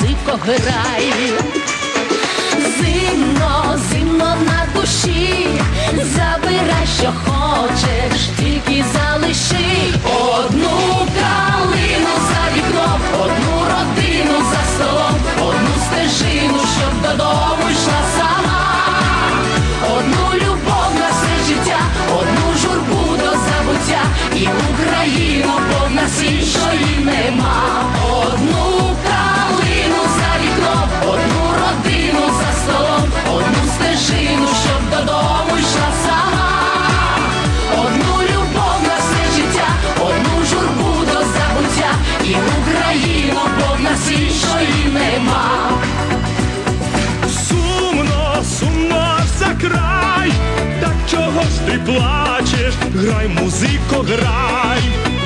музико, грай. Зимно, зимно на душі, забирай, що хочеш, тільки залиши одну калину за вікном, одну родину за столом, одну стежину, щоб додому йшла сама, одну любов на все життя, одну журбу до забуття, і Україну, бо в нас іншої нема. Одну калину за вікном, одну родину за столом, одну стежину, щоб додому йшла сама, одну любов на все життя, одну журбу до забуття, і Україну, бо в нас іншої нема. Сумно, сумно за край, так чого ж ти плачеш? Грай, музико, грай.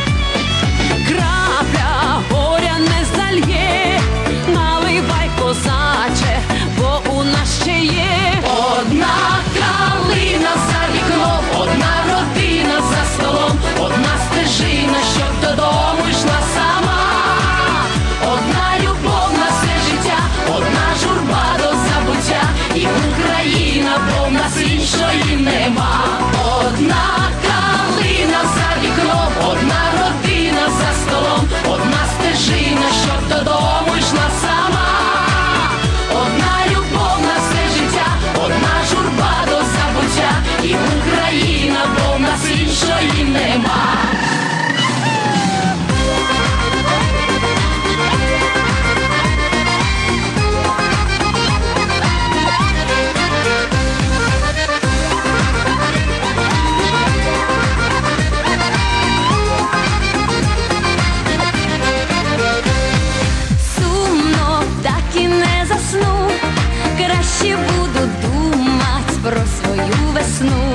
Крапля горя не зальє, наливай, козаче, бо у нас ще є одна калина за вікном, одна родина за столом, одна стежина, щоб додому йшла сама, одна любов на все життя, одна журба до забуття, і Україна, бо в нас іншої нема. Одна калина за вікном, одна родина за столом, одна стежина, щоб додому йшла сама, одна любов на все життя, одна журба до забуття, і Україна, бо в нас іншої нема. Краще буду думать про свою весну,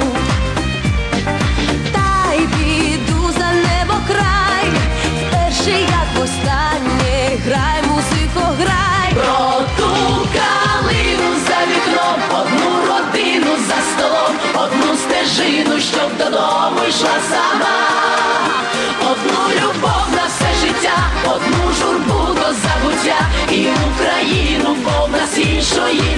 та й піду за небо край, вперше як востаннє, грай, музико, грай. Про ту калину за вікном, одну родину за столом, одну стежину, щоб додому йшла сама, одну любов на все життя, одну журбу до забуття, і Україну, бо в нас іншої